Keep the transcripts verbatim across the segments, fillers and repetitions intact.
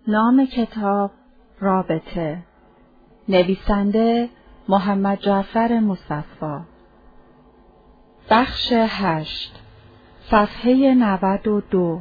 نام کتاب رابطه، نویسنده محمد جعفر مصطفی. بخش هشت، صفحه نود و دو.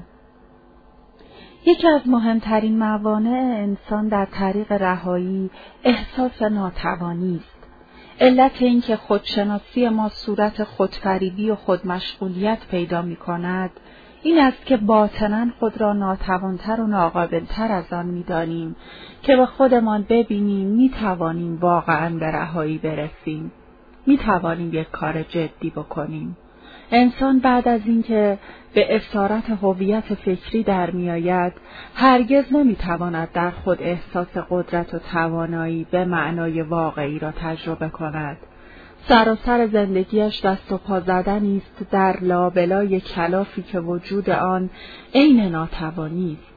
یکی از مهمترین موانع انسان در طریق رهایی احساس ناتوانی است. علت این که خودشناسی ما صورت خودفریبی و خودمشغولیت پیدا می کند این است که باطناً خود را ناتوانتر و ناقابلتر از آن می دانیم که به خودمان ببینیم می توانیم واقعاً به رهایی برسیم، می توانیم یک کار جدی بکنیم. انسان بعد از اینکه به اسارت هویت فکری در می آید هرگز نمی تواند در خود احساس قدرت و توانایی به معنای واقعی را تجربه کند. سراسر زندگیش دست و پا زدنی است در لابلای کلافی که وجود آن عین ناتوانی است.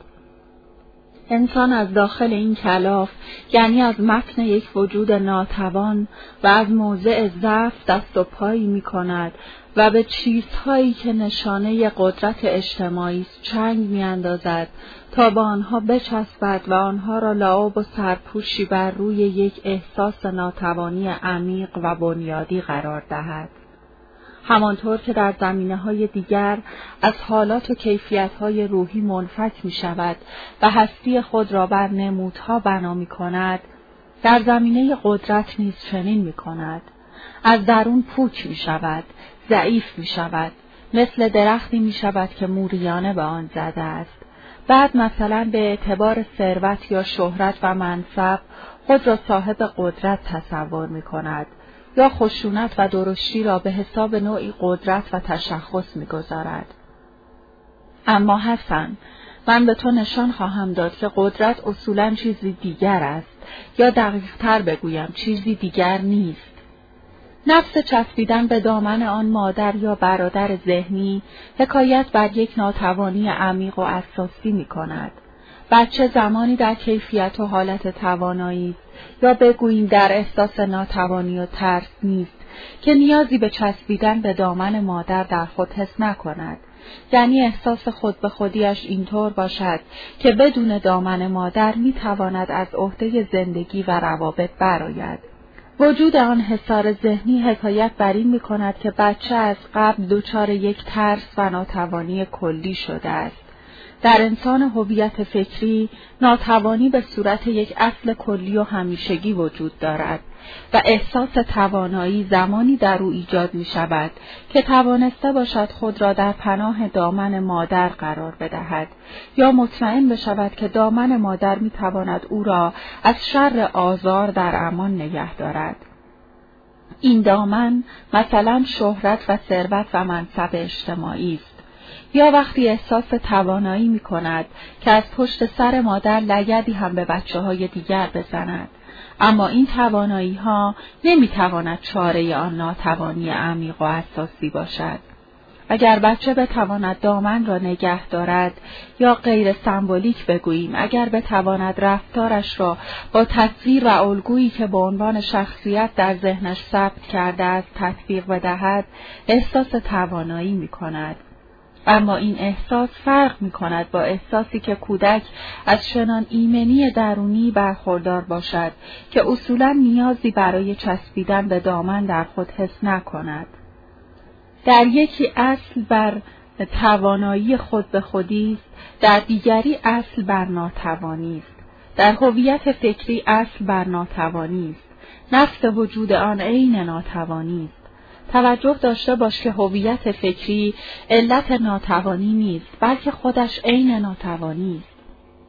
انسان از داخل این کلاف، یعنی از متن یک وجود ناتوان و از موضع ضعف دست و پایی می کند و به چیزهایی که نشانه قدرت اجتماعی است چنگ می اندازد تا با آنها بچسبد و آنها را لعاب و سرپوشی بر روی یک احساس ناتوانی عمیق و بنیادی قرار دهد. همانطور که در زمینه‌های دیگر از حالات و کیفیت‌های روحی منفک می‌شود و هستی خود را بر نمودها بنا می‌کند، در زمینه قدرت نیز چنین می‌کند. از درون پوچ می‌شود، ضعیف می‌شود، مثل درختی می‌شود که موریانه به آن زده است. بعد مثلا به اعتبار ثروت یا شهرت و منصب خود را صاحب قدرت تصور می‌کند. یا خشونت و درشتی را به حساب نوعی قدرت و تشخص می‌گذارد. اما حسن، من به تو نشان خواهم داد که قدرت اصولاً چیزی دیگر است، یا دقیق‌تر بگویم چیزی دیگر نیست. نفس چسبیدن به دامن آن مادر یا برادر ذهنی حکایت بر یک ناتوانی عمیق و اساسی می‌کند. بچه زمانی در کیفیت و حالت توانایی است، یا بگوییم در احساس ناتوانی و ترس نیست که نیازی به چسبیدن به دامن مادر در خود حس نکند. یعنی احساس خود به خودیش اینطور باشد که بدون دامن مادر میتواند از عهده زندگی و روابط برآید. وجود آن حصار ذهنی حکایت بر این می‌کند که بچه از قبل دچار یک ترس و ناتوانی کلی شده است. در انسان هویت فکری ناتوانی به صورت یک اصل کلی و همیشگی وجود دارد و احساس توانایی زمانی در او ایجاد می شود که توانسته باشد خود را در پناه دامن مادر قرار بدهد یا مطمئن بشود که دامن مادر می تواند او را از شر آزار در امان نگه دارد. این دامن مثلا شهرت و ثروت و منصب اجتماعی است. یا وقتی احساس توانایی می کند که از پشت سر مادر لگدی هم به بچه های دیگر بزند. اما این توانایی ها نمی تواند چاره آن ناتوانی عمیق و اساسی باشد. اگر بچه بتواند دامن را نگه دارد، یا غیر سمبولیک بگوییم اگر بتواند رفتارش را با تصویر و الگویی که به عنوان شخصیت در ذهنش ثبت کرده است تطبیق بدهد، احساس توانایی می کند. اما این احساس فرق می کند با احساسی که کودک از چنان ایمنی درونی برخوردار باشد که اصولاً نیازی برای چسبیدن به دامن در خود حس نکند. در یکی اصل بر توانایی خود به خودی است، در دیگری اصل بر ناتوانی است. در هویت فکری اصل بر ناتوانی است. نفس وجود آن عین ناتوانی است. توجه داشته باش که هویت فکری علت ناتوانی نیست، بلکه خودش عین ناتوانی است.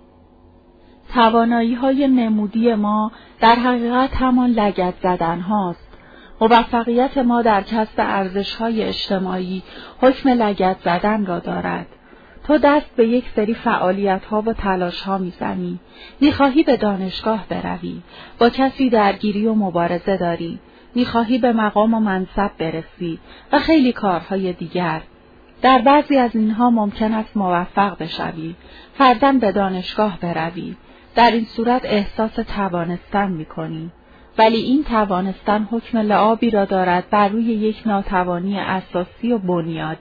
توانایی‌های نمودی ما در حقیقت همان لگد زدن هاست. موفقیت ما در کسب ارزش‌های اجتماعی حکم لگد زدن را دارد. تو دست به یک سری فعالیت‌ها و تلاش‌ها می‌زنی. می‌خواهی به دانشگاه بروی، با کسی درگیری و مبارزه داری. می‌خواهی به مقام و منصب برسی و خیلی کارهای دیگر. در بعضی از اینها ممکن است موفق بشوی، فرضاً به دانشگاه بروی. در این صورت احساس توانستن می‌کنی. ولی این توانستن حکم لعابی را دارد بر روی یک ناتوانی اساسی و بنیادی.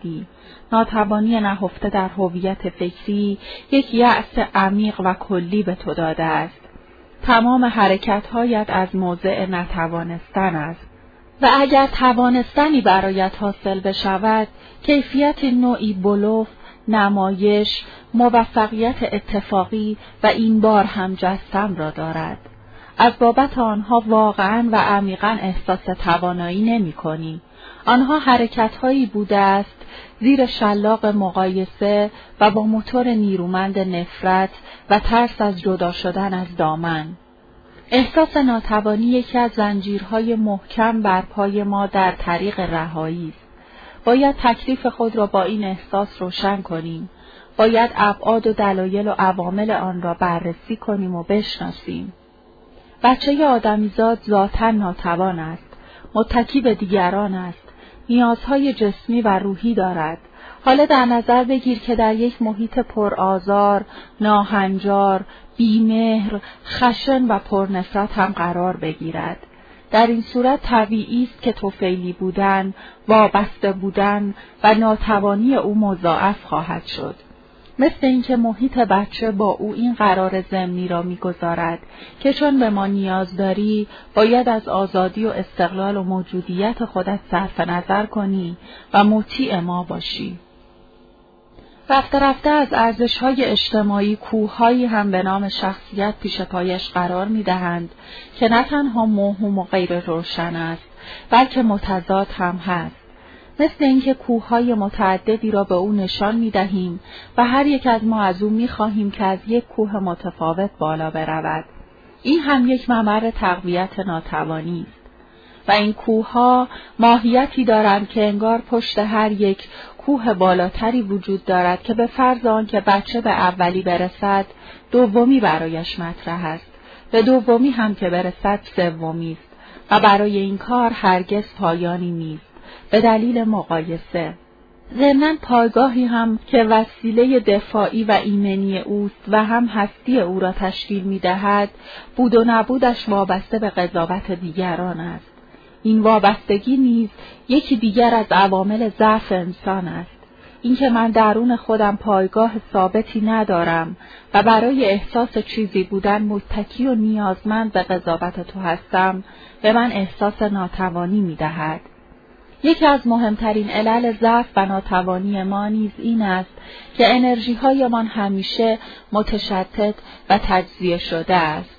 ناتوانی نهفته در هویت فکری یک یأس عمیق و کلی به تو داده است. تمام حرکت‌هایت از موضع نتوانستن است. و اگر توانستنی برایت حاصل بشود، کیفیت نوعی بلوف، نمایش، موفقیت اتفاقی و این بار هم جستم را دارد. از بابت آنها واقعاً و عمیقاً احساس توانایی نمی کنی. آنها حرکت‌هایی بوده است زیر شلاق مقایسه و با موتور نیرومند نفرت و ترس از جدا شدن از دامن. احساس ناتوانی یکی از زنجیرهای محکم بر پای ما در طریق رهایی است. باید تکلیف خود را با این احساس روشن کنیم. باید ابعاد و دلایل و عوامل آن را بررسی کنیم و بشناسیم. بچه آدمیزاد ذاتاً ناتوان است. متکی به دیگران است. نیازهای جسمی و روحی دارد. حالا در نظر بگیر که در یک محیط پرآزار، ناهنجار، بیمهر، خشن و پرنفرت هم قرار بگیرد. در این صورت طبیعی است که طفیلی بودن، وابسته بودن و ناتوانی او مضاعف خواهد شد. مثل اینکه محیط بچه با او این قرار ضمنی را می‌گذارد که چون به ما نیاز داری، باید از آزادی و استقلال و موجودیت خودت صرف نظر کنی و مطیع ما باشی. رفته رفته از ارزش‌های اجتماعی کوه‌هایی هم به نام شخصیت پیش پایش قرار می‌دهند که نه تنها موهوم و غیر روشن است، بلکه متضاد هم هست. مثل اینکه کوه‌های متعددی را به او نشان می‌دهیم و هر یک از ما از او می‌خواهیم که از یک کوه متفاوت بالا برود. این هم یک ممر تقویت ناتوانی است. و این کوه‌ها ماهیتی دارند که انگار پشت هر یک کوه بالاتری وجود دارد که به فرض آن که بچه به اولی برسد، دومی برایش مطرح است. به دومی هم که برسد، سومی است و برای این کار هرگز پایانی نیست. به دلیل مقایسه. ضمناً پایگاهی هم که وسیله دفاعی و ایمنی اوست و هم هستی او را تشکیل می‌دهد، بود و نبودش وابسته به قضاوت دیگران است. این وابستگی نیز یکی دیگر از عوامل ضعف انسان است. اینکه من درون خودم پایگاه ثابتی ندارم و برای احساس چیزی بودن متکی و نیازمند به قضاوت تو هستم، به من احساس ناتوانی می‌دهد. یکی از مهمترین علل ضعف و ناتوانی ما نیز این است که انرژی‌هایمان همیشه متشتت و تجزیه شده است.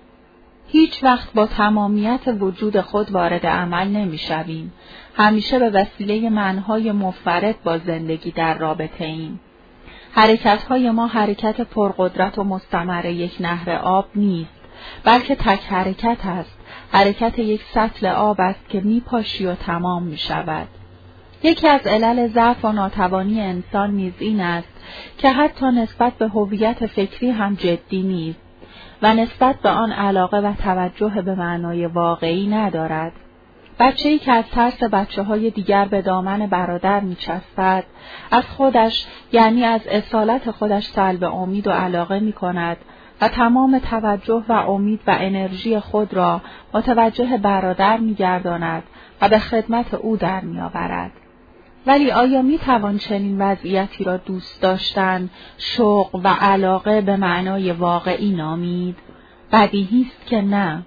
هیچ وقت با تمامیت وجود خود وارد عمل نمی‌شویم. همیشه به وسیله منهای منفرد با زندگی در رابطه ایم. حرکت‌های ما حرکت پرقدرت و مستمر یک نهر آب نیست، بلکه تک حرکت است. حرکت یک سطل آب است که میپاشی و تمام میشود. یکی از علل ضعف و ناتوانی انسان نیز این است که حتی نسبت به هویت فکری هم جدی نیست و نسبت به آن علاقه و توجه به معنای واقعی ندارد. بچه‌ای که از ترس بچه‌های دیگر به دامن برادر میچسبد، از خودش یعنی از اصالت خودش سلب امید و علاقه میکند و تمام توجه و امید و انرژی خود را متوجه برادر می‌گرداند و به خدمت او در می‌آورد. ولی آیا می‌توان چنین وضعیتی را دوست داشتن، شوق و علاقه به معنای واقعی نامید؟ بدیهی است که نه.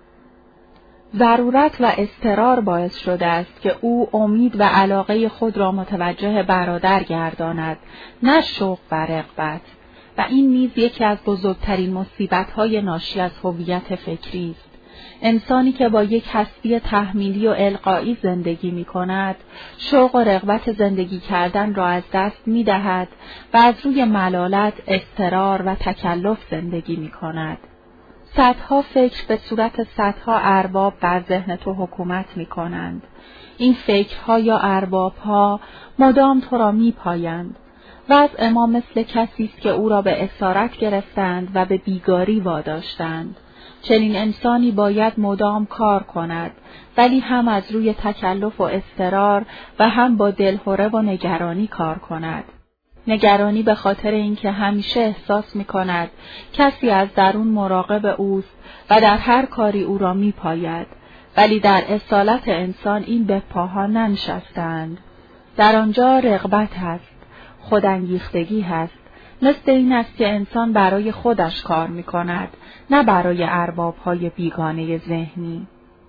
ضرورت و اضطرار باعث شده است که او امید و علاقه خود را متوجه برادر گرداند، نه شوق و رغبت. و این نیز یکی از بزرگترین مصیبت‌های ناشی از هویت فکری است. انسانی که با یک هستی تحمیلی و القایی زندگی می‌کند، شوق و رغبت زندگی کردن را از دست می‌دهد و از روی ملالت، اضطرار و تکلف زندگی می‌کند. صدها فکر به صورت صدها ارباب بر ذهن تو حکومت می‌کنند. این فکرها یا ارباب‌ها مدام تو را می‌پایند. وضع ما مثل کسی است که او را به اسارت گرفتند و به بیگاری واداشتند. چنین انسانی باید مدام کار کند، ولی هم از روی تکلف و اضطرار و هم با دلهره و نگرانی کار کند. نگرانی به خاطر اینکه همیشه احساس می‌کند کسی از درون مراقب اوست و در هر کاری او را می‌پاید، ولی در اصالت انسان این به پاها ننشستند. در آنجا رغبت هست، خودانگیختگی هست، مثل این است که انسان برای خودش کار می کند، نه برای ارباب‌های بیگانه ذهنی.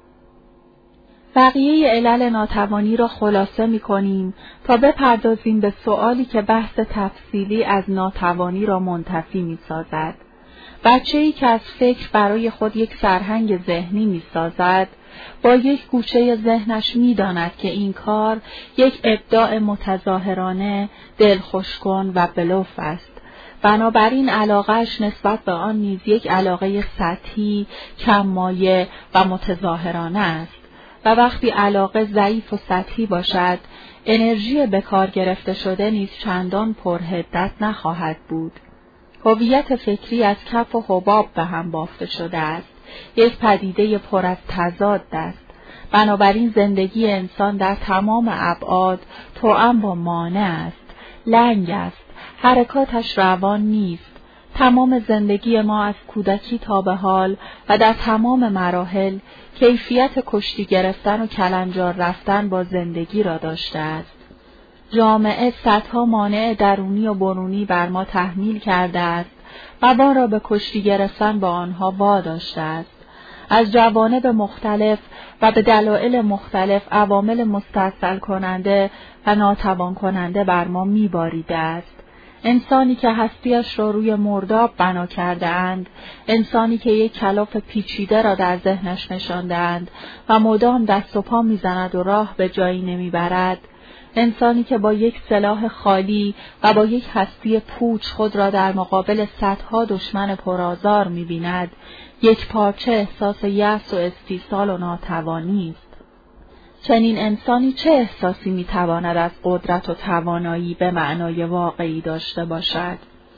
بقیه علل ناتوانی را خلاصه می کنیم تا بپردازیم به سؤالی که بحث تفصیلی از ناتوانی را منتفی می سازد. بچه‌ای که از فکر برای خود یک سرهنگ ذهنی می سازد، با یک گوشه ذهنش می داند که این کار یک ابداع متظاهرانه، دلخوشکن و بلوف است. بنابراین علاقه‌اش نسبت به آن نیز یک علاقه سطحی، کم‌مایه و متظاهرانه است. و وقتی علاقه ضعیف و سطحی باشد، انرژی به کار گرفته شده نیز چندان پرحدت نخواهد بود. هویت فکری از کف و حباب به هم بافته شده است، یک پدیده پر از تضاد است. بنابراین زندگی انسان در تمام ابعاد توأم با مانع است، لنگ است، حرکاتش روان نیست. تمام زندگی ما از کودکی تا به حال و در تمام مراحل کیفیت کشتی گرفتن و کلنجار رفتن با زندگی را داشته است. جامعه صدها مانع درونی و برونی بر ما تحمیل کرده است و ما را به کشتی گرفتن با آنها واداشته است. از جوانب مختلف و به دلایل مختلف عوامل مستحصل کننده و ناتوان کننده بر ما می‌باریده است. انسانی که هستیش را روی مرداب بنا کرده اند، انسانی که یک کلاف پیچیده را در ذهنش نشانده اند و مدام دست و پا می‌زند و راه به جایی نمی‌برد، انسانی که با یک سلاح خالی و با یک هستی پوچ خود را در مقابل صدها دشمن پرآزار می‌بیند، یک پارچه احساس یأس و استیصال و ناتوانی است. چنین انسانی چه احساسی میتواند از قدرت و توانایی به معنای واقعی داشته باشد؟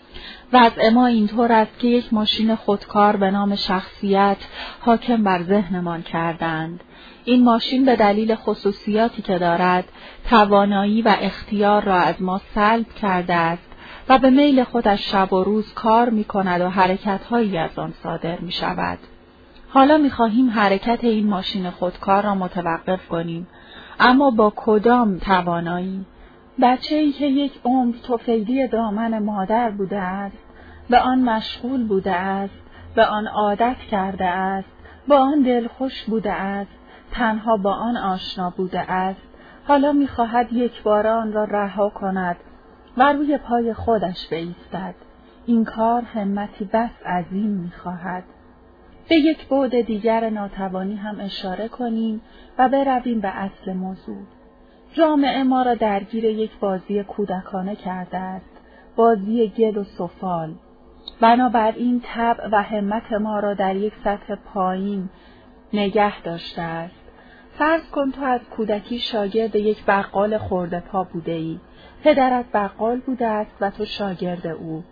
وضع ما اینطور است که یک ماشین خودکار به نام شخصیت حاکم بر ذهنمان کردند. این ماشین به دلیل خصوصیاتی که دارد، توانایی و اختیار را از ما سلب کرده است و به میل خودش شب و روز کار می کند و حرکت‌هایی از آن صادر می شود. حالا می خواهیم حرکت این ماشین خودکار را متوقف کنیم، اما با کدام توانایی؟ بچه‌ای که یک عمر طفیلی دامن مادر بوده است، به آن مشغول بوده است، به آن عادت کرده است، با آن دلخوش بوده است، تنها با آن آشنا بوده است، حالا می خواهد یک بار آن را رها کند و روی پای خودش بایستد. این کار همتی بس عظیم می خواهد. به یک بعد دیگر ناتوانی هم اشاره کنیم و برویم به اصل موضوع. جامعه ما را درگیر یک بازی کودکانه کرده است، بازی گل و سفال. بنابراین طبع و همت ما را در یک سطح پایین نگه داشته است. فرض کن تو از کودکی شاگرد یک بقال خرده پا بوده ای. پدرت بقال بوده است و تو شاگرد او.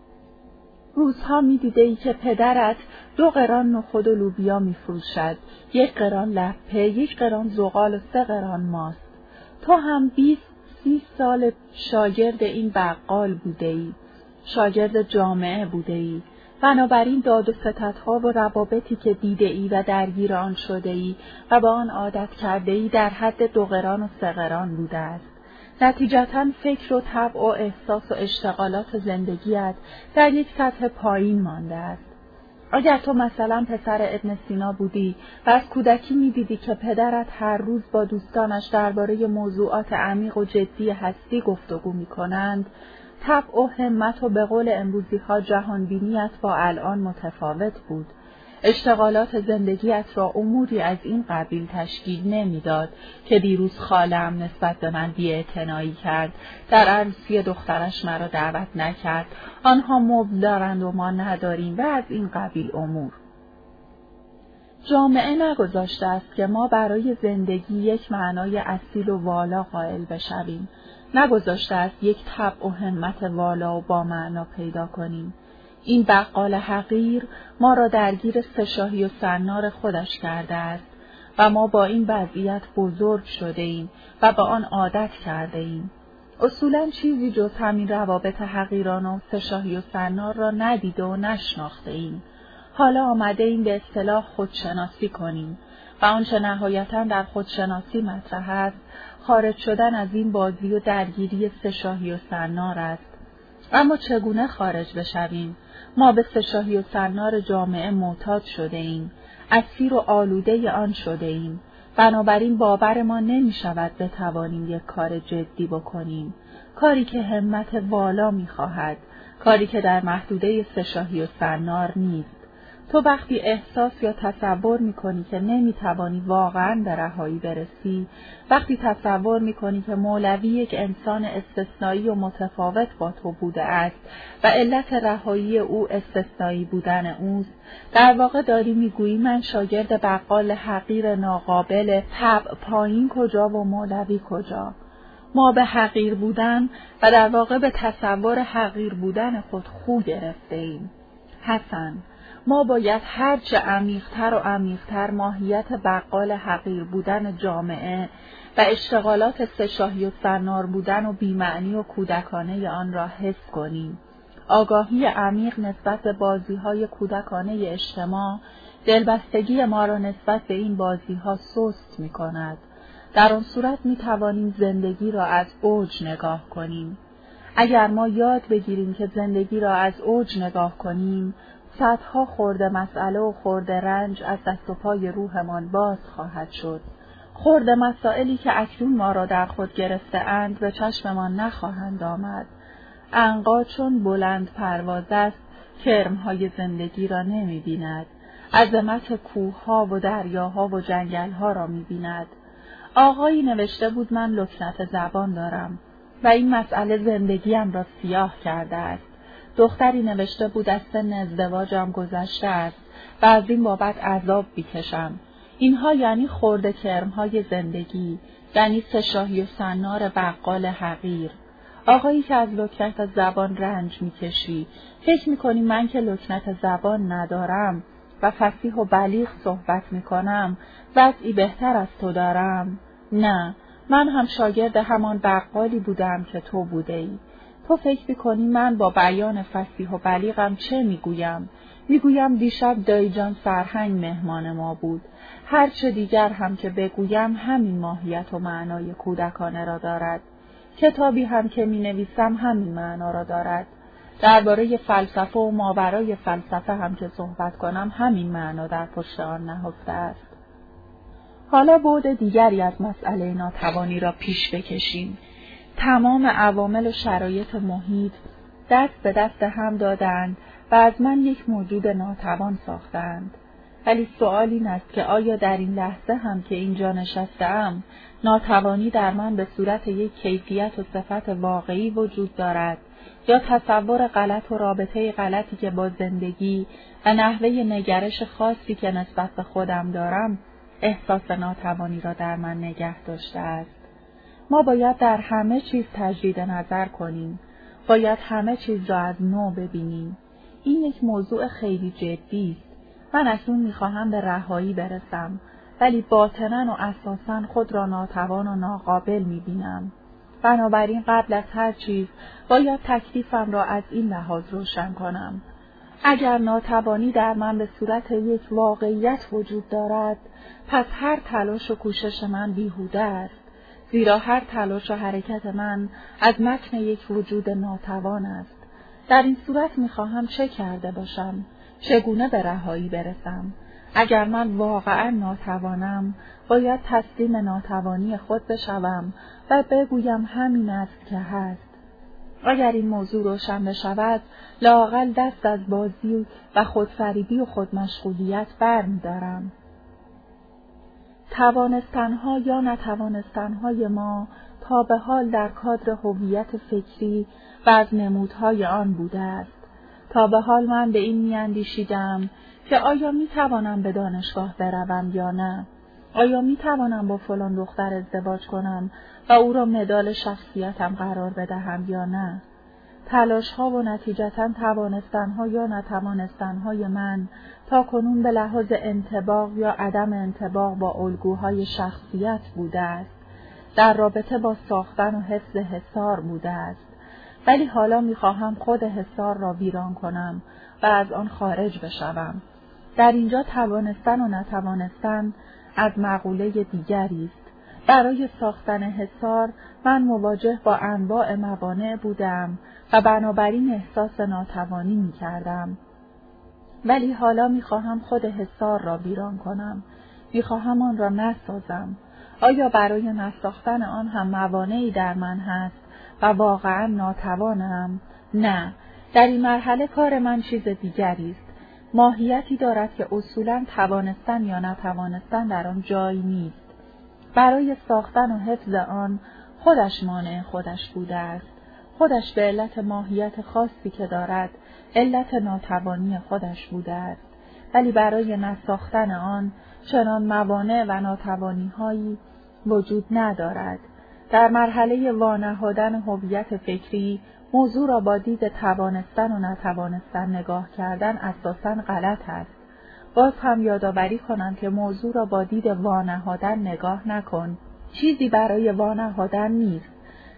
روزها می دیده ای که پدرت دو قران نخود و لوبیا می فروشد، یک قران لپه، یک قران زغال و سه قران ماست. تو هم بیست سی سال شاگرد این بقال بوده ای، شاگرد جامعه بوده ای. بنابراین داد و ستدها و روابطی که دیده ای و درگیر آن شده ای و با آن عادت کرده ای در حد دو قران و سه قران بوده است. نتیجتاً فکر و طبع و احساس و اشتغالات زندگیت در یک سطح پایین مانده است. اگر تو مثلا پسر ابن سینا بودی و از کودکی می‌دیدی که پدرت هر روز با دوستانش درباره موضوعات عمیق و جدی هستی گفتگو می‌کنند، طبع و همت و به قول امروزی‌ها جهانبینیت با الان متفاوت بود. اشتغالات زندگیت را اموری از این قبیل تشکیل نمیداد که دیروز خاله‌ام نسبت به من بی‌اعتنایی کرد، در عروسی دخترش مرا دعوت نکرد، آنها مبل دارند و ما نداریم و از این قبیل امور. جامعه نگذاشته است که ما برای زندگی یک معنای اصیل و والا قائل بشویم، نگذاشته است یک طبع و همت والا و با معنا پیدا کنیم. این بقال حقیر ما را درگیر سه‌شاهی و سنار خودش کرده است و ما با این وضعیت بزرگ شده ایم و به آن عادت کرده ایم. اصولاً چیزی جز همین روابط حقیرانه و سه‌شاهی و سنار را ندیده و نشناخته ایم. حالا آمده ایم به اصطلاح خودشناسی کنیم و آنچه نهایتاً در خودشناسی مطرح است، خارج شدن از این بازی و درگیری سه‌شاهی و صنار است. اما چگونه خارج بشویم؟ ما به سه‌شاهی و صنار جامعه معتاد شده ایم، اسیر و آلوده آن شده ایم. بنابراین باور ما نمی شود بتوانیم یک کار جدی بکنیم، کاری که همت والا می خواهد، کاری که در محدوده سه‌شاهی و صنار نیست. تو وقتی احساس یا تصور می کنی که نمی توانی واقعاً به رهایی برسی، وقتی تصور می کنی که مولوی یک انسان استثنایی و متفاوت با تو بوده است و علت رهایی او استثنایی بودن اوست، در واقع داری می گویی من شاگرد بقال حقیر ناقابل طبع پایین کجا و مولوی کجا. ما به حقیر بودن و در واقع به تصور حقیر بودن خود خو گرفته ایم. حسن، ما باید هرچه عمیق‌تر و عمیق‌تر ماهیت بقال حقیر بودن جامعه و اشتغالات سه‌شاهی و صنار بودن و بی‌معنی و کودکانه آن را حس کنیم. آگاهی عمیق نسبت به بازی‌های کودکانه اجتماع دلبستگی ما را نسبت به این بازی‌ها سست می‌کند. در آن صورت می‌توانیم زندگی را از اوج نگاه کنیم. اگر ما یاد بگیریم که زندگی را از اوج نگاه کنیم، صدها خرده مسئله و خرده رنج از دست و پای روحمان باز خواهد شد. خرده مسائلی که اکنون ما را در خود گرفته اند به چشممان نخواهند آمد. عنقا چون بلند پرواز است، کرمهای زندگی را نمی بیند. عظمت کوهها و دریاها و جنگلها را می بیند. آقایی نوشته بود من لکنت زبان دارم و این مسئله زندگیم را سیاه کرده است. دختری نوشته بود از سن ازدواجم گذشته است و از این بابت عذاب بیکشم. اینها یعنی خرده کرمهای زندگی، یعنی سه‌شاهی و صنار بقال حقیر. آقایی که از لکنت زبان رنج میکشی، فکر میکنی من که لکنت زبان ندارم و فصیح و بلیغ صحبت میکنم وضعی بهتر از تو دارم؟ نه، من هم شاگرد همان بقالی بودم که تو بوده ای. تو فکر میکنی من با بیان فصیح و بلیغم چه میگویم؟ میگویم دیشب دایی جان سرهنگ مهمان ما بود. هر چه دیگر هم که بگویم همین ماهیت و معنای کودکانه را دارد. کتابی هم که می نویسم همین معنا را دارد. درباره فلسفه و ماورای فلسفه هم که صحبت کنم همین معنا در پشت آن نهفته است. حالا بعد دیگری از مسئله ناتوانی را پیش بکشیم. تمام عوامل و شرایط محیط دست به دست هم دادند و از من یک موجود ناتوان ساختند. ولی سؤال این است که آیا در این لحظه هم که اینجا نشسته‌ام ناتوانی در من به صورت یک کیفیت و صفت واقعی وجود دارد یا تصور غلط و رابطه غلطی که با زندگی و نحوه نگرش خاصی که نسبت به خودم دارم احساس ناتوانی را در من نگه داشته است؟ ما باید در همه چیز تجدید نظر کنیم. باید همه چیز را از نو ببینیم. این یک موضوع خیلی جدی است. من اکنون می‌خواهم به رهایی برسم، ولی باطناً و اساساً خود را ناتوان و ناقابل می‌بینم. بنابراین قبل از هر چیز باید تکلیفم را از این لحاظ روشن کنم. اگر ناتوانی در من به صورت یک واقعیت وجود دارد، پس هر تلاش و کوشش من بیهوده است. زیرا هر تلاش و حرکت من از متن یک وجود ناتوان است. در این صورت می‌خواهم چه کرده باشم؟ چگونه به رهایی برسم؟ اگر من واقعا ناتوانم، باید تسلیم ناتوانی خود بشوم و بگویم همین است که هست. اگر این موضوع روشن بشود، لااقل دست از بازی و خودفریبی و خودمشغولیت برمی‌دارم. توانستنها یا نتوانستنهای ما تا به حال در کادر هویت فکری و از نمودهای آن بوده است. تا به حال من به این می‌اندیشیدم که آیا می‌توانم به دانشگاه بروم یا نه؟ آیا می‌توانم با فلان دختر ازدواج کنم و او را مدال شخصیتم قرار بدهم یا نه؟ تلاش‌ها و نتیجتاً توانستن‌ها یا نتوانستن‌های من تا کنون به لحاظ انطباق یا عدم انطباق با الگوهای شخصیت بوده است. در رابطه با ساختن و حفظ حصار بوده است. ولی حالا می‌خواهم خود حصار را ویران کنم و از آن خارج بشوم. در اینجا توانستن و نتوانستن از مقوله دیگری است. برای ساختن حصار من مواجه با انواع موانع بودم و بنابراین احساس ناتوانی می کردم. ولی حالا می خواهم خود حصار را ویران کنم. می خواهم آن را نسازم. آیا برای نساختن آن هم موانعی در من هست و واقعا ناتوانم؟ نه. در این مرحله کار من چیز دیگری است. ماهیتی دارد که اصولاً توانستن یا نتوانستن در آن جایی نیست. برای ساختن و حفظ آن خودش مانع خودش بوده است. خودش به علت ماهیت خاصی که دارد علت ناتوانی خودش بوده است. ولی برای نساختن آن چنان موانع و ناتوانی‌هایی وجود ندارد. در مرحله وانهادن هویت فکری موضوع را با دید توانستن و نتوانستن نگاه کردن اساساً غلط است. باز هم یادآوری کنم که موضوع را با دید وانهادن نگاه نکن. چیزی برای وانهادن نیست.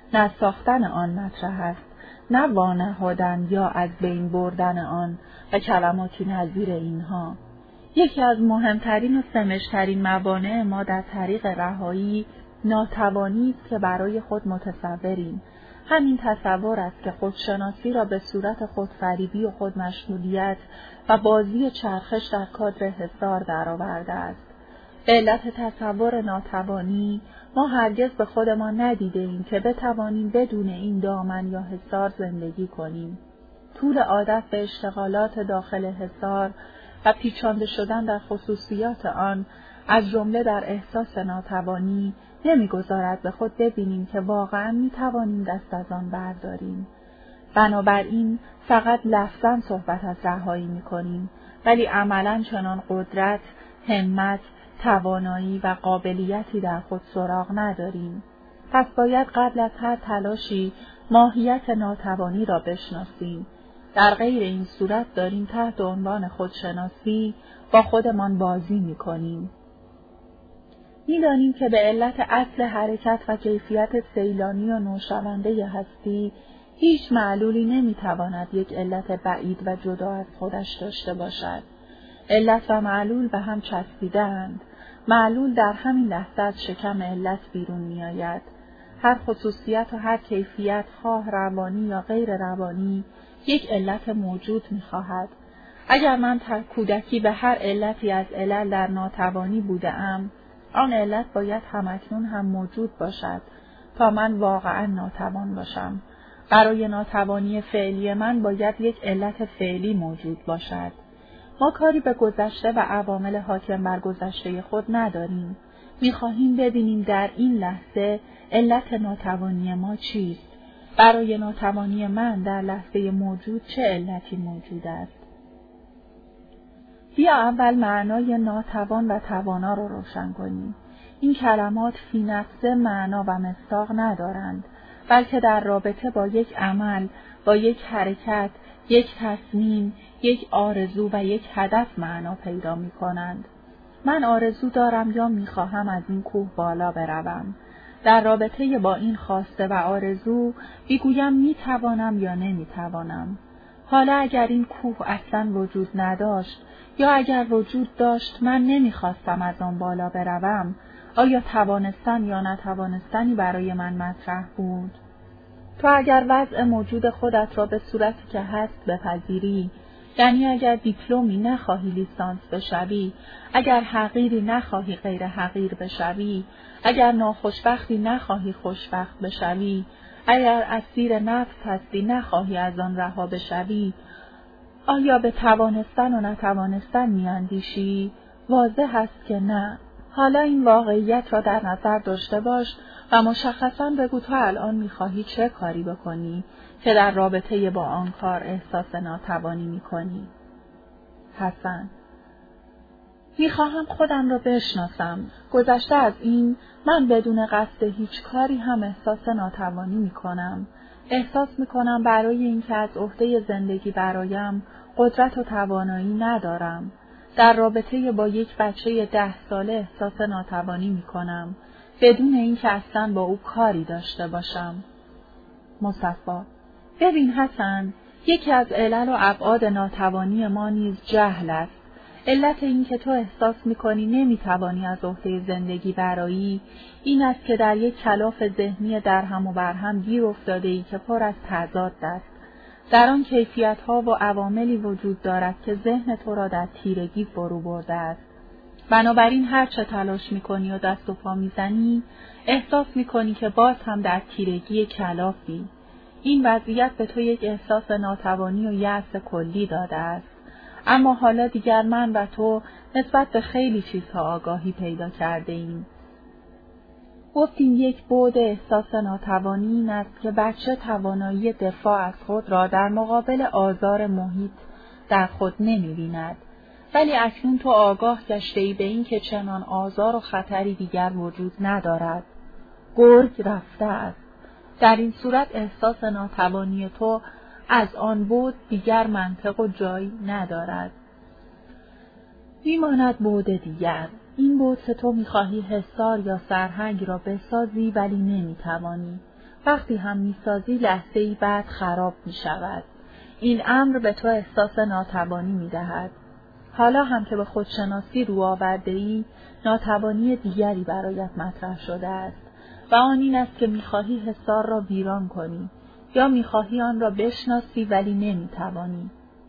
نساختن آن مطرح است، نه وانهادن یا از بین بردن آن و کلماتی نظیر اینها. یکی از مهمترین و سمجترین موانع ما در طریق رهایی ناتوانی است که برای خود متصوریم. همین تصور است که خودشناسی را به صورت خودفریبی و خودمشمولیت و بازی چرخش در کادر حصار درآورده است. به علت تصور ناتوانی ما هرگز به خودمان ندیده ایم که بتوانیم بدون این دامن یا حصار زندگی کنیم. طول عادت به اشتغالات داخل حصار و پیچانده شدن در خصوصیات آن از جمله در احساس ناتوانی نمیگذارد به خود ببینیم که واقعا میتوانیم دست از آن برداریم. بنابراین فقط لفظاً صحبت از رهایی میکنیم، ولی عملاً چنان قدرت، همت، توانایی و قابلیتی در خود سراغ نداریم. پس باید قبل از هر تلاشی ماهیت ناتوانی را بشناسیم. در غیر این صورت داریم تحت عنوان خودشناسی با خودمان بازی میکنیم. می‌دانیم که به علت اصل حرکت و کیفیت سیلانی و نوشونده هستی هیچ معلولی نمیتواند یک علت بعید و جدا از خودش داشته باشد. علت و معلول به هم چسبیده‌اند. معلول در همین لحظه از شکم علت بیرون می‌آید. هر خصوصیت و هر کیفیت، خواه روانی یا غیر روانی، یک علت موجود می‌خواهد. اگر من در کودکی به هر علتی از علل در ناتوانی بوده‌ام، آن علت باید همکنون هم موجود باشد تا من واقعا ناتوان باشم. برای ناتوانی فعلی من باید یک علت فعلی موجود باشد. ما کاری به گذشته و عوامل حاکم بر گذشته خود نداریم. می‌خواهیم ببینیم در این لحظه علت ناتوانی ما چیست. برای ناتوانی من در لحظه موجود چه علتی موجود است؟ بیا اول معنای ناتوان و توانا را روشن کنیم. این کلمات فی نفسه معنا و مصداق ندارند، بلکه در رابطه با یک عمل، با یک حرکت، یک تصمیم، یک آرزو و یک هدف معنا پیدا می کنند. من آرزو دارم یا می خواهم از این کوه بالا بروم. در رابطه با این خواسته و آرزو میگویم می توانم یا نمی توانم. حالا اگر این کوه اصلا وجود نداشت یا اگر وجود داشت من نمیخواستم از آن بالا بروم، آیا توانستن یا نتوانستنی برای من مطرح بود؟ تو اگر وضع موجود خودت را به صورتی که هست بپذیری، یعنی اگر دیپلمی نخواهی لیسانس بشوی، اگر حقیری نخواهی غیر حقیر بشوی، اگر ناخوشبختی نخواهی خوشبخت بشوی، اگر اسیر نفس هستی نخواهی از آن رها بشوی، آیا به توانستن و نتوانستن میاندیشی؟ واضح است که نه. حالا این واقعیت را در نظر داشته باش و مشخصاً بگو تو الان میخواهی چه کاری بکنی که در رابطه با آن کار احساس ناتوانی میکنی. حسن: میخواهم خودم را بشناسم. گذشته از این من بدون قصد هیچ کاری هم احساس ناتوانی میکنم. احساس میکنم برای اینکه از عهده زندگی برایم قدرت و توانایی ندارم. در رابطه با یک بچه ده ساله احساس ناتوانی میکنم بدون اینکه اصلا با او کاری داشته باشم. مصطفی: ببین حسن، یکی از علل و ابعاد ناتوانی ما نیز جهل است. علت این که تو احساس می‌کنی نمی‌توانی از عهده زندگی برآیی این است که در یک کلاف ذهنی در هم و بر هم گیر افتاده‌ای که پر از تضاد است. در آن کیفیت‌ها و عواملی وجود دارد که ذهن تو را در تیرگی فرو برده است. بنابراین هر چه تلاش می‌کنی و دست و پا می‌زنی، احساس می‌کنی که باز هم در تیرگی کلافی. این وضعیت به تو یک احساس ناتوانی و یأس کلی داده است. اما حالا دیگر من و تو نسبت به خیلی چیزها آگاهی پیدا کرده ایم. گفتیم یک بعد احساس ناتوانی این است که بچه توانایی دفاع از خود را در مقابل آزار محیط در خود نمی‌بیند. ولی اکنون تو آگاه گشته‌ای به این که چنان آزار و خطری دیگر وجود ندارد. گرگ رفته است. در این صورت احساس ناتوانی تو از آن بود دیگر منطق و جایی ندارد. میماند بعد دیگر. این بود که تو میخواهی حصار یا سرهنگ را بسازی ولی نمیتوانی. وقتی هم میسازی لحظه‌ای بعد خراب میشود. این امر به تو احساس ناتوانی میدهد. حالا هم که به خودشناسی رو آورده‌ای، ناتوانی دیگری برایت مطرح شده است و آن این است که میخواهی حصار را ویران کنی یا میخواهی آن را بشناسی ولی نمیتوانی.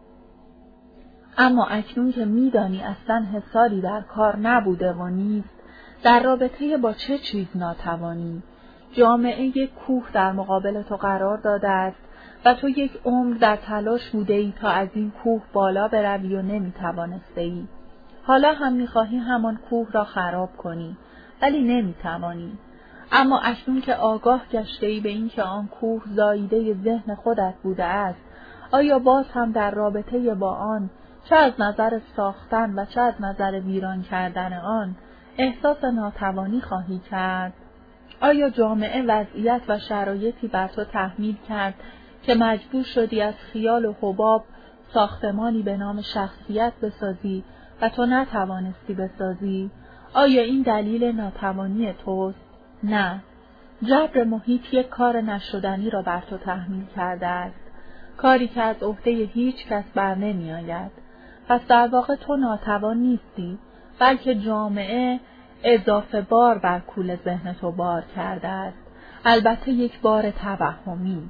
اما اکنون که میدانی اصلا حصاری در کار نبوده و نیست، در رابطه با چه چیز ناتوانی؟ جامعه یک کوه در مقابل تو قرار داده است و تو یک عمر در تلاش بوده ای تا از این کوه بالا بروی و نمیتوانسته ای. حالا هم میخواهی همان کوه را خراب کنی ولی نمیتوانی. اما اکنون که آگاه گشته ای به این که آن کوه زاییده ذهن خودت بوده است، آیا باز هم در رابطه با آن، چه از نظر ساختن و چه از نظر ویران کردن آن، احساس ناتوانی خواهی کرد؟ آیا جامعه وضعیت و شرایطی بر تو تحمیل کرد که مجبور شدی از خیال و حباب ساختمانی به نام شخصیت بسازی و تو نتوانستی بسازی؟ آیا این دلیل ناتوانی توست؟ نه. جبر محیط یک کار نشدنی را بر تو تحمیل کرده است. کاری که از عهده هیچ کس بر نمی آید. پس در واقع تو ناتوان نیستی، بلکه جامعه اضافه بار بر کول ذهن تو بار کرده است. البته یک بار توهمی.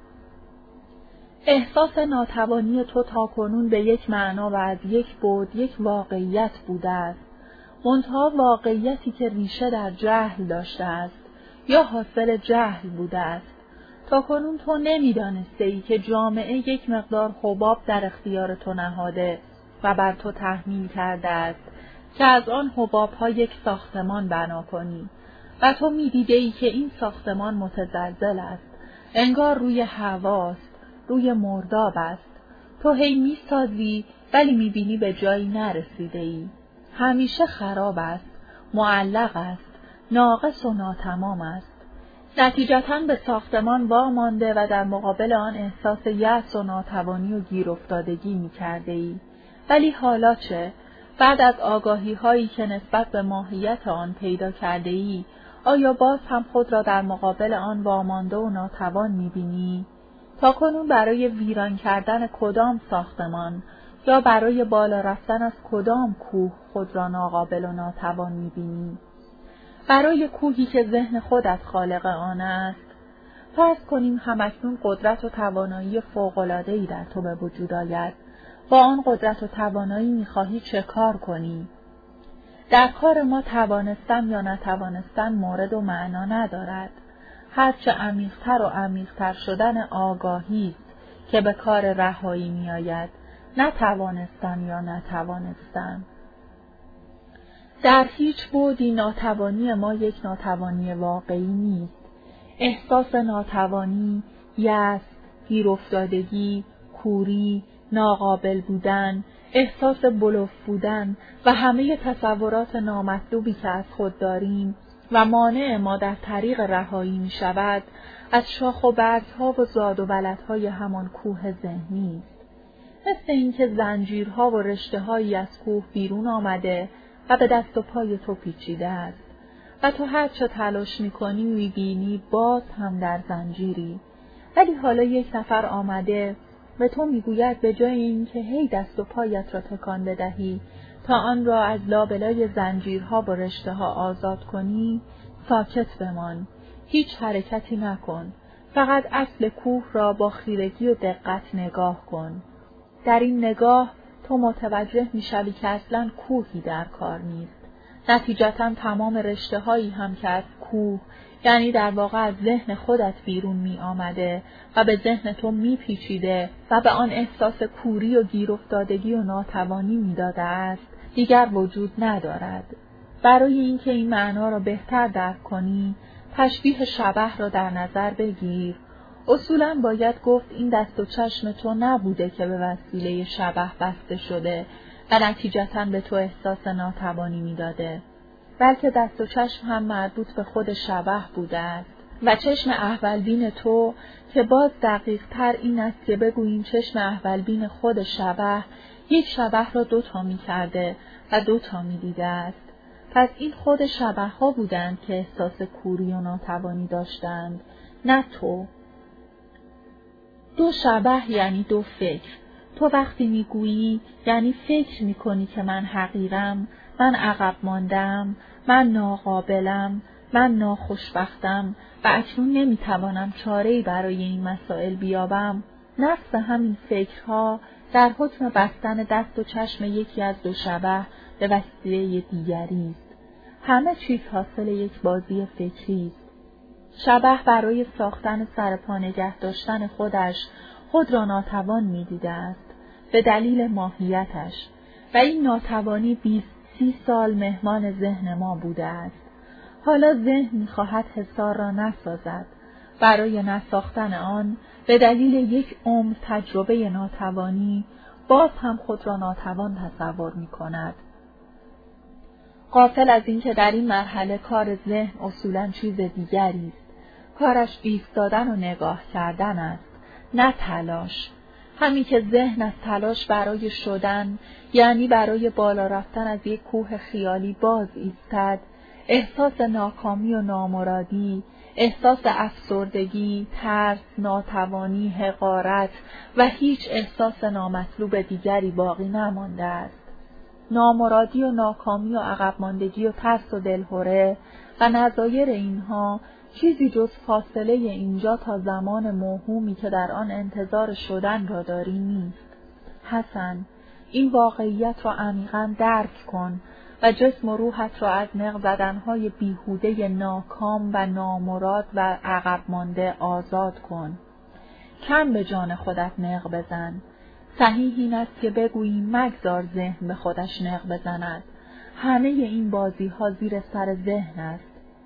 احساس ناتوانی تو تاکنون به یک معنا و از یک بعد یک واقعیت بوده است. منتها واقعیتی که ریشه در جهل داشته است یا حاصل جهل بوده است. تاکنون تو نمی‌دانسته ای که جامعه یک مقدار حباب در اختیار تو نهاده و بر تو تحمیل کرده است که از آن حباب‌ها یک ساختمان بنا کنی و تو می‌دیده ای که این ساختمان متزلزل است، انگار روی هواست، روی مرداب است. تو هی می‌سازی ولی می‌بینی به جایی نرسیده ای. همیشه خراب است، معلق است، ناقص و ناتمام است. نتیجتاً به ساختمان وامانده و در مقابل آن احساس یأس و ناتوانی و گیر افتادگی می‌کرده ای. ولی حالا چه؟ بعد از آگاهی هایی که نسبت به ماهیت آن پیدا کرده ای، آیا باز هم خود را در مقابل آن وامانده و ناتوان می‌بینی؟ تاکنون برای ویران کردن کدام ساختمان یا برای بالا رفتن از کدام کوه خود را ناقابل و ناتوان می‌بینی؟ برای کوهی که ذهن خودت خالق آن است. فرض کنیم همکنون قدرت و توانایی فوق‌العاده‌ای در تو به وجود آید. با آن قدرت و توانایی می‌خواهی چه کار کنی؟ در کار ما توانستن یا نتوانستن مورد و معنا ندارد. هرچه عمیق‌تر و عمیق‌تر شدن آگاهی است که به کار رهایی می‌آید، نتوانستن یا نتوانستن. در هیچ بعدی ناتوانی ما یک ناتوانی واقعی نیست. احساس ناتوانی، یأس، گیر افتادگی، کوری، ناقابل بودن، احساس بلوف بودن و همه تصورات نامطلوبی که از خود داریم و مانع ما در طریق رهایی می شود، از شاخ و برگ‌ها و زاد و ولدهای همان کوه ذهنی است. مثل اینکه زنجیرها و رشته‌هایی از کوه بیرون آمده و به دست و پای تو پیچیده است و تو هر چه تلاش می‌کنی می‌بینی باز هم در زنجیری. ولی حالا یک نفر آمده و تو می‌گوید به جای اینکه هی دست و پایت را تکان بدهی تا آن را از لابلای زنجیرها و رشته‌ها آزاد کنی، ساکت بمان، هیچ حرکتی نکن، فقط اصل کوه را با خیرگی و دقت نگاه کن. در این نگاه تو متوجه می‌شوی که اصلاً کوهی در کار نیست. نتیجتاً تمام رشته‌هایی هم که از کوه، یعنی در واقع از ذهن خودت بیرون می آمده و به ذهن تو می پیچیده و به آن احساس کوری و گیر افتادگی و ناتوانی می داده است، دیگر وجود ندارد. برای اینکه این معنا را بهتر درک کنی، تشبیه شبح را در نظر بگیر. اصولاً باید گفت این دست و چشم تو نبوده که به وسیله شبح بسته شده و نتیجتاً به تو احساس ناتوانی می داده، بلکه دست و چشم هم مربوط به خود شبح بوده است و چشم احولبین تو که باز دقیق تر این است که بگوییم چشم احولبین خود شبح یک شبح را دوتا می کرده و دوتا می دیده است. پس این خود شبح ها بودند که احساس کوری و ناتوانی داشتند، نه تو. دو شبح یعنی دو فکر. تو وقتی میگویی یعنی فکر میکنی که من حقیرم، من عقب ماندم، من ناقابلم، من ناخوشبختم و اکنون نمیتوانم چاره‌ای برای این مسائل بیابم. نفس همین فکرها در حکم بستن دست و چشم یکی از دو شبح به وسیله دیگری است. همه چیز حاصل یک بازی فکری است. شبح برای ساختن سرپا نگه داشتن خودش خود را ناتوان می‌دیده است به دلیل ماهیتش و این ناتوانی بیست سی سال مهمان ذهن ما بوده است. حالا ذهن می‌خواهد حصار را نسازد. برای نساختن آن به دلیل یک عمر تجربه ناتوانی باز هم خود را ناتوان تصور می‌کند. غافل از اینکه در این مرحله کار ذهن اصولاً چیز دیگری است. کارش ایستادن و نگاه کردن است، نه تلاش. همین که ذهن از تلاش برای شدن، یعنی برای بالا رفتن از یک کوه خیالی باز ایستد، احساس ناکامی و نامرادی، احساس افسردگی، ترس، ناتوانی، حقارت و هیچ احساس نامطلوب دیگری باقی نمانده است. نامرادی و ناکامی و عقب ماندگی و ترس و دلهره و نظایر اینها چیزی جز فاصله اینجا تا زمان موهومی که در آن انتظار شدن را داری نیست. حسن، این واقعیت را عمیقاً درک کن و جسم و روحت را از نق زدنهای بیهوده ناکام و نامراد و عقب مانده آزاد کن. کم به جان خودت نق بزن. صحیح این است که بگویی مگذار ذهن به خودش نق بزند. همه این بازی ها زیر سر ذهن است.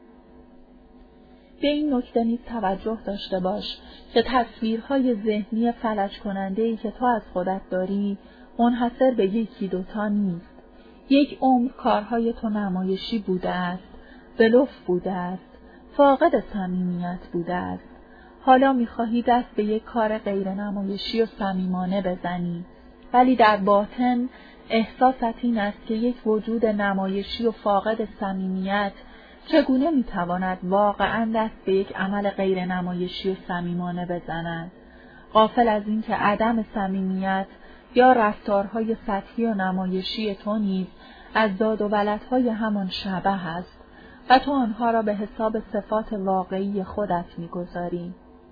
به این نکته نیز توجه داشته باش که تصویرهای ذهنی فلج کننده‌ای که تو از خودت داری منحصر به یکی دوتا نیست. یک عمر کارهای تو نمایشی بوده است، بلوف بوده است، فاقد صمیمیت بوده است. حالا می‌خواهی دست به یک کار غیر نمایشی و صمیمانه بزنی، ولی در باطن احساست این است که یک وجود نمایشی و فاقد صمیمیت چگونه میتواند واقعاً دست به یک عمل غیر نمایشی و صمیمانه بزند؟ غافل از این که عدم صمیمیت یا رفتارهای سطحی و نمایشی تو نیز از داد و ولدهای همان شبح است و تو آنها را به حساب صفات واقعی خودت میگذاری.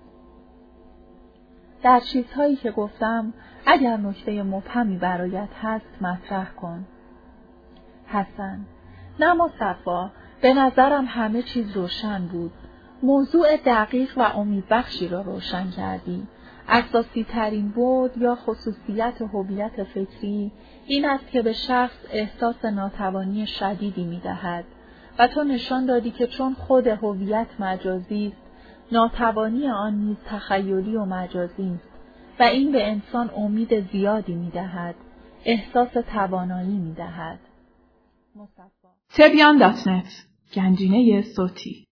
در چیزهایی که گفتم اگر نکته مبهمی برایت هست مطرح کن. حسن، نه مصطفی، به نظرم همه چیز روشن بود. موضوع دقیق و امیدبخشی را روشن کردی. اساسی ترین بود یا خصوصیت هویت فکری این است که به شخص احساس ناتوانی شدیدی می دهد و تو نشان دادی که چون خود هویت مجازی است، ناتوانی آن نیز تخیلی و مجازی است و این به انسان امید زیادی می دهد، احساس توانایی می دهد. تبیان دات نت، گنجینه صوتی.